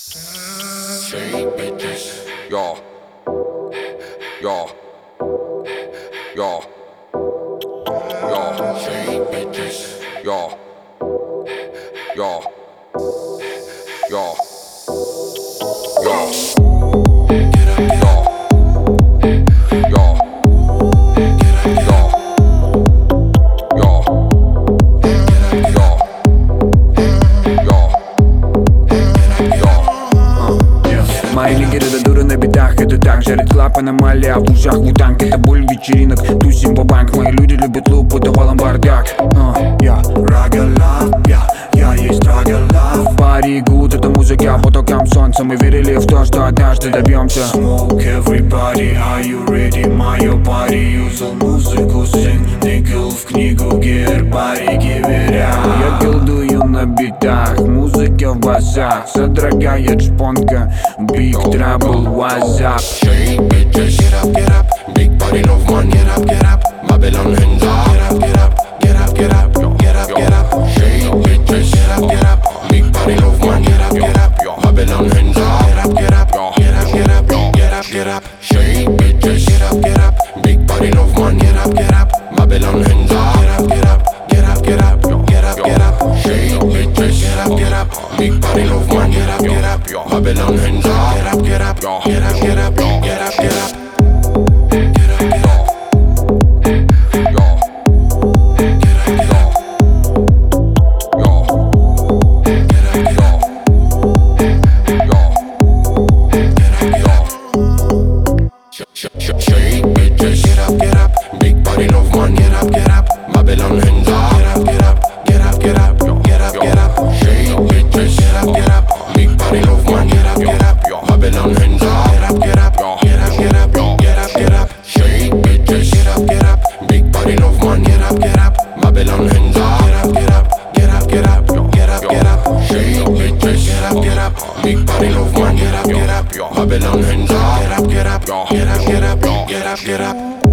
Shake bitches. Yo, yo, yo, yo. Shake bitches. Yo, yo, yo, yo. Get up, yo, yo, yo, yo, yo, yo. Мои лидеры до дуры на бедах, это так. Жарит клап, аномалия, в ушах вутанг. Это боль вечеринок, тусим бабанк. Мои люди любят луп, это валом бардак. Я рага лав, я есть рага лав. Пари гуд, это музыка по токам солнца. Мы верили в то, что однажды добьемся. Smoke everybody, are you ready? Мое пари, юзал музыку, сын никл в книгу гербарий гиверя. Я колдую на битах, музыка в басах. Содрогает шпонка, Big Trouble, what's up? Shake bitches, get up, big body love man, get up, Babylon hands up, get up, get up, get up, get up, get up. Shake bitches, get up, big body love man, get up, Babylon hands up, get up, get up, get up, get up, get up. Shake bitches, get up, big body love man, get up, Babylon hands up, get up, get up, get up, get up, get up. Shake bitches, get up, big body love man, get up, Babylon hands up, get up, get up, get up, get up, get up. Shake bitches, get up, big body love man, get up, Babylon hands up, get up, get up, get up, get up, get up. Shake bitches, get up, big body love man, get up, Babylon hands up, get up, get up, get up, get up, get up. Shake bitches, get up, big body love man, get up, Babylon hands up, get up, get up, get up, get up, get up. Shake bitches, get up, big body love man, get up, Babylon hands up, get up, get up, get up, get up, get up, get up.